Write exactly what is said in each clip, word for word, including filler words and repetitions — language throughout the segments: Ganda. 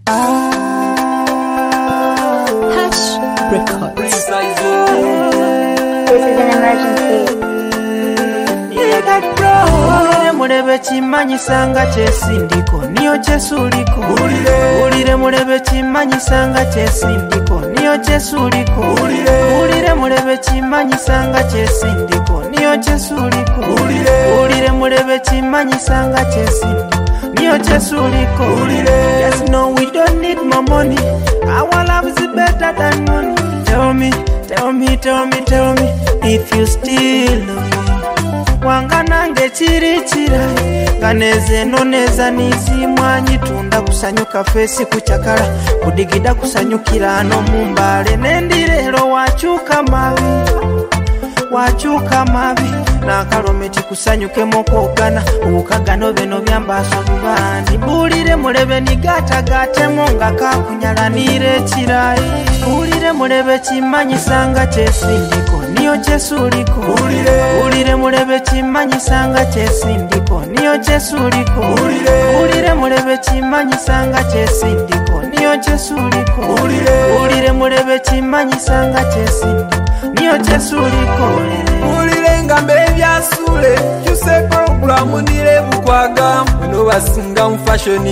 Hash Records. This is an emergency. Ulire mulebe kimanyisanga kyesindiko niyo kyesuliko. Ulire mulebe kimanyisanga kyesindiko niyo kyesuliko. Ulire mulebe kimanyisanga kyesindiko niyo kyesuliko. Ulire mulebe kimanyisanga kyesindiko niyo kyesuliko. Yes, no, we don't need more money. Our love is better than money. Tell me, tell me, tell me, tell me if you still love me. Wanga nange chiri chirai ganeze noneza nizimwanyi tunda kusanyuka fesi kuchakala kudigida kusanyukira ano mumbale nendirero wachuka mabi wachuka mabi na kalometi kusanyuke mokogana ukagano beno byambaso bibandi bulire mulebe nigata gate monga kakunyalanire chirai bulire mulebe kimanyisanga kyesindiko niyo kyesuliko. Ulire mulebe kimanyisanga kyesindiko niyo kyesuliko. Ulire mulebe kimanyisanga kyesindiko niyo kyesuliko. Ulire mulebe kimanyisanga kyesindiko niyo kyesuliko. Ulire ngambe byasule kyuse programu nire bukwaga no basinga mu fashion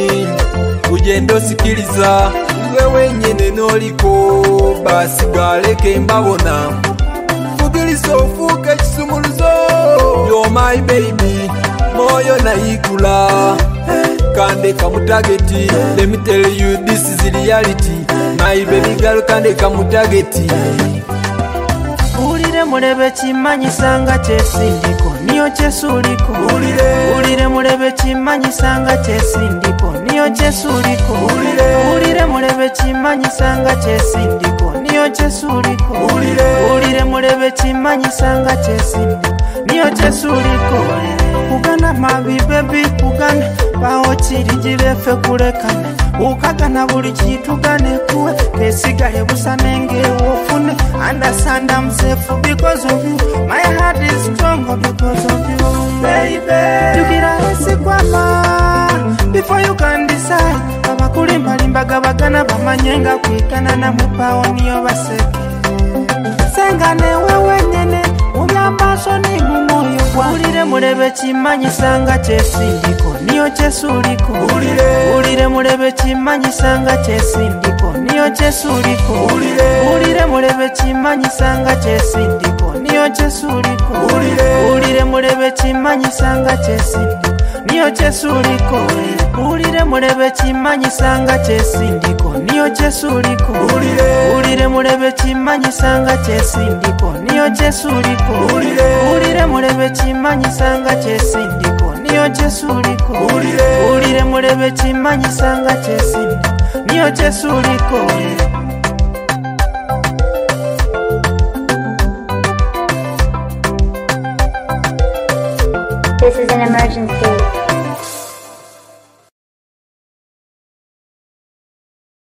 ugendo sikiliza wewe nyene noliko basigaleke mbabona fugilisofuke kisumuluzo. You're my baby moyo naikula kande kamutageti. Let me tell you this is reality. My baby girl kande kamutageti. Ulire mulebe kimanyisanga kyesindiko niyo kyesuliko. Ulire mulebe kimanyisanga kyesindiko niyo kyesuliko. Ulire mulebe kimanyisanga kyesindiko niyo kyesuliko. Ulire mulebe kimanyisanga kyesindiko niyo kyesuliko. Kugana mabi baby kugana baho kirijire fe kulekana ukagana buli kitu gane kuwe kesigaye busanenge wofune. Understand I'm safe because of you. My heart is stronger because of you, baby. Tukira esi kwama before you can decide. Abakulimba limbaga bagana bamanyenga kwikana na mupao niyo baseke. Sengane wewe nyene umyambaso ni mumoyo kwa. Ulire mulebe kimanyisanga kyesindiko niyo kyesuliko. Ulire mulebe kimanyisanga kyesindiko niyo kyesuliko. Ulire mulebe kimanyisanga kyesindiko niyo kyesuliko. Ulire mulebe kimanyisanga kyesindiko niyo kyesuliko. Ulire mulebe kimanyisanga kyesindiko niyo kyesuliko. Ulire mulebe kimanyisanga kyesindiko niyo kyesuliko. Ulire mulebe kimanyisanga kyesindiko niyo kyesuliko. Ulire mulebe kimanyisanga kyesindiko niyo kyesuliko. This is an emergency.